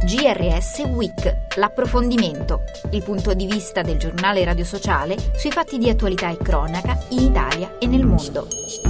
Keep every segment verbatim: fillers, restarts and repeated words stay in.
G R S Week, l'approfondimento, il punto di vista del giornale radio sociale sui fatti di attualità e cronaca in Italia e nel mondo.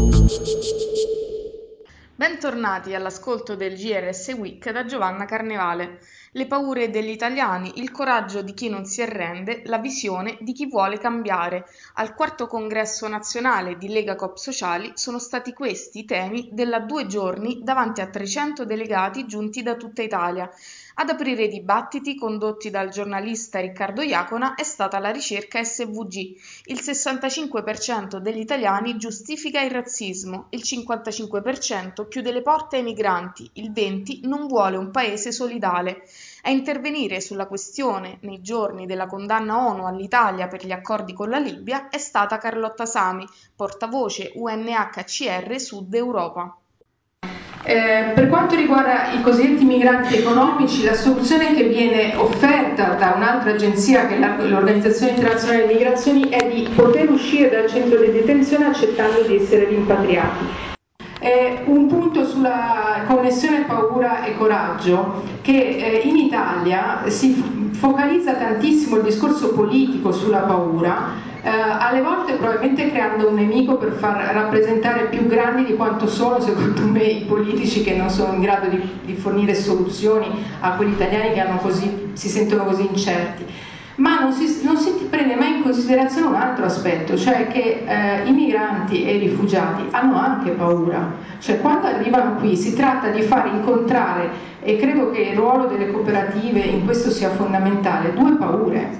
Bentornati all'ascolto del G R S Week da Giovanna Carnevale. Le paure degli italiani, il coraggio di chi non si arrende, la visione di chi vuole cambiare. Al quarto congresso nazionale di Lega Coop Sociali sono stati questi i temi della due giorni davanti a trecento delegati giunti da tutta Italia. Ad aprire i dibattiti condotti dal giornalista Riccardo Iacona è stata la ricerca S V G. Il sessantacinque per cento degli italiani giustifica il razzismo, il cinquantacinque per cento chiude le porte ai migranti, il venti per cento non vuole un paese solidale. A intervenire sulla questione nei giorni della condanna ONU all'Italia per gli accordi con la Libia è stata Carlotta Sami, portavoce U N H C R Sud Europa. Eh, per quanto riguarda i cosiddetti migranti economici, la soluzione che viene offerta da un'altra agenzia, che è l'Organizzazione Internazionale delle Migrazioni, è di poter uscire dal centro di detenzione accettando di essere rimpatriati. Eh, un punto sulla connessione paura e coraggio, che eh, in Italia si focalizza tantissimo il discorso politico sulla paura, eh, alle volte probabilmente creando un nemico per far rappresentare più grandi di quanto sono, secondo me, i politici che non sono in grado di, di fornire soluzioni a quegli italiani che hanno così, si sentono così incerti. Ma non si, non si prende mai in considerazione un altro aspetto, cioè che eh, i migranti e i rifugiati hanno anche paura, cioè quando arrivano qui si tratta di far incontrare, e credo che il ruolo delle cooperative in questo sia fondamentale, due paure.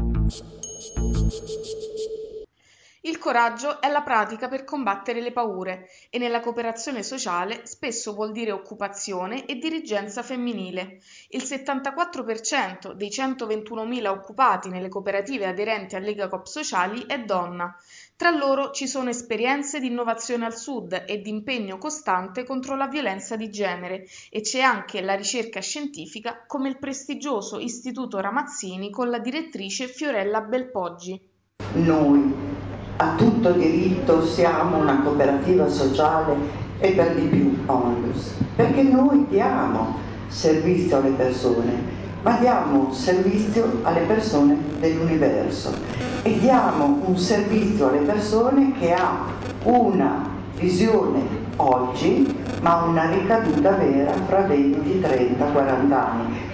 Il coraggio è la pratica per combattere le paure e nella cooperazione sociale spesso vuol dire occupazione e dirigenza femminile. Il settantaquattro per cento dei centoventunomila occupati nelle cooperative aderenti a Lega Coop Sociali è donna. Tra loro ci sono esperienze di innovazione al Sud e di impegno costante contro la violenza di genere e c'è anche la ricerca scientifica come il prestigioso Istituto Ramazzini con la direttrice Fiorella Belpoggi. Noi a tutto diritto siamo una cooperativa sociale e per di più onlus, perché noi diamo servizio alle persone, ma diamo servizio alle persone dell'universo e diamo un servizio alle persone che ha una visione oggi, ma una ricaduta vera fra venti, trenta, quaranta anni.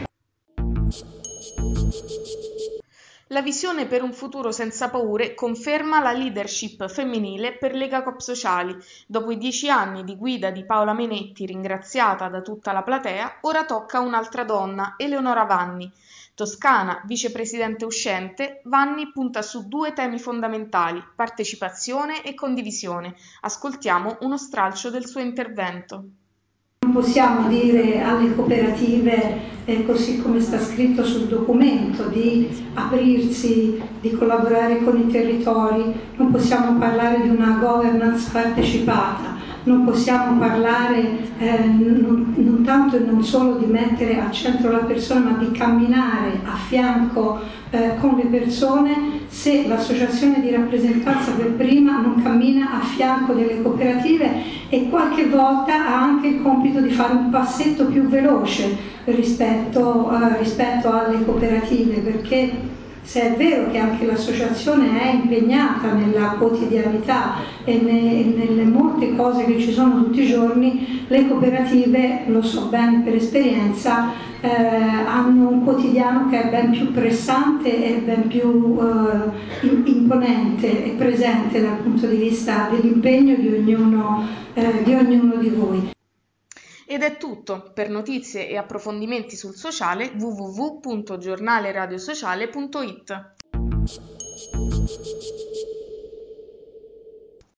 La visione per un futuro senza paure conferma la leadership femminile per Lega Coop Sociali. Dopo i dieci anni di guida di Paola Menetti, ringraziata da tutta la platea, ora tocca a un'altra donna, Eleonora Vanni. Toscana, vicepresidente uscente, Vanni punta su due temi fondamentali, partecipazione e condivisione. Ascoltiamo uno stralcio del suo intervento. Non possiamo dire alle cooperative, eh, così come sta scritto sul documento, di aprirsi, di collaborare con i territori, non possiamo parlare di una governance partecipata, non possiamo parlare eh, non, non tanto e non solo di mettere al centro la persona, ma di camminare a fianco eh, con le persone se l'associazione di rappresentanza per prima non cammina a fianco delle cooperative e qualche volta ha anche il compito di fare un passetto più veloce rispetto, eh, rispetto alle cooperative, perché se è vero che anche l'associazione è impegnata nella quotidianità e ne, nelle molte cose che ci sono tutti i giorni, le cooperative, lo so bene per esperienza, eh, hanno un quotidiano che è ben più pressante e ben più eh, imponente e presente dal punto di vista dell'impegno di ognuno, eh, di ognuno di voi. Ed è tutto. Per notizie e approfondimenti sul sociale w w w punto giornaleradiosociale punto it.